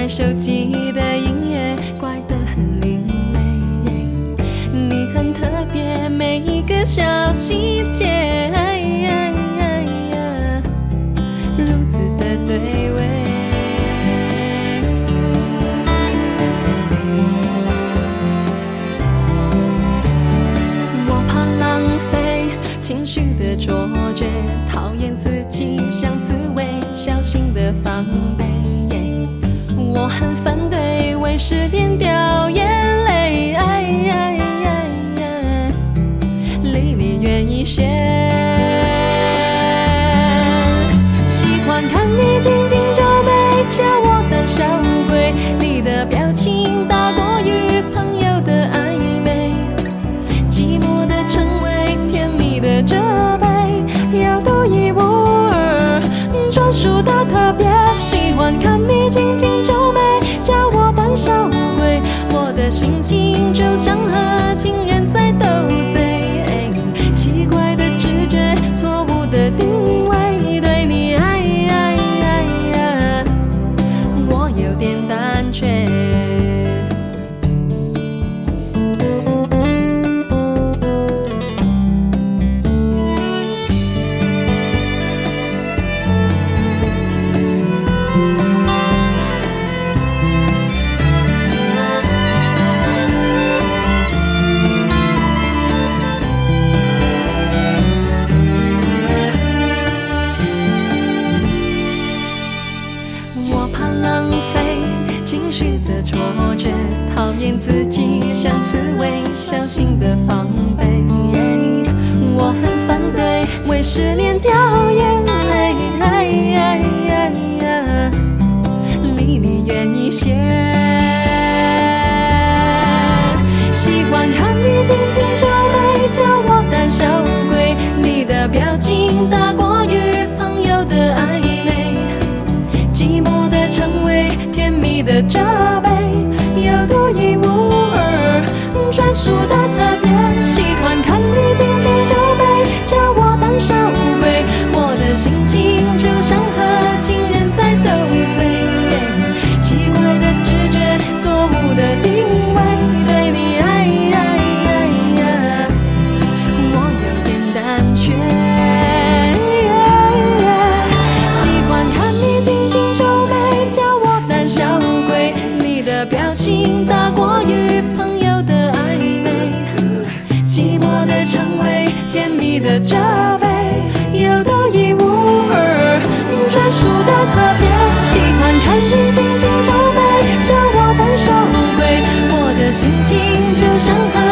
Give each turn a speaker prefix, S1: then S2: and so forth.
S1: 手机的音乐怪得很另类，你很特别，每一个小细节，如此的对味。我怕浪费情绪的卓绝，讨厌自己像刺猬，小心的防备。我很反对为失恋掉眼泪，离你远一些。喜欢看你紧紧皱眉，叫我胆小鬼。你的表情大过于朋友的暧昧，寂寞的称谓，甜蜜的责备，要独一无二，专属的特别。喜欢看你紧紧皱眉，叫我胆小鬼。我的心情就像和情人在斗嘴，奇怪的直觉，错误的定位，对你我有点胆怯。讨厌自己像刺猬，小心的防备。我很反对为失恋掉眼泪，离你远一些。喜欢看你紧紧皱眉，叫我胆小鬼。你的表情大过于朋友的暧昧，寂寞的称谓，甜蜜的责备，有独一无二，专属的特别。喜欢看你紧紧皱眉，叫我胆小鬼。我的心情就像和情人在斗嘴，奇怪的直觉，错误的定位，对你我有点胆怯。喜欢看你紧紧皱眉，叫我胆小鬼。你的表情大过于朋友的暧昧，寂寞的称谓，甜蜜的责备，有独一无二，专属的特别。喜欢看你紧紧皱眉，叫我胆小鬼。我的心情就像和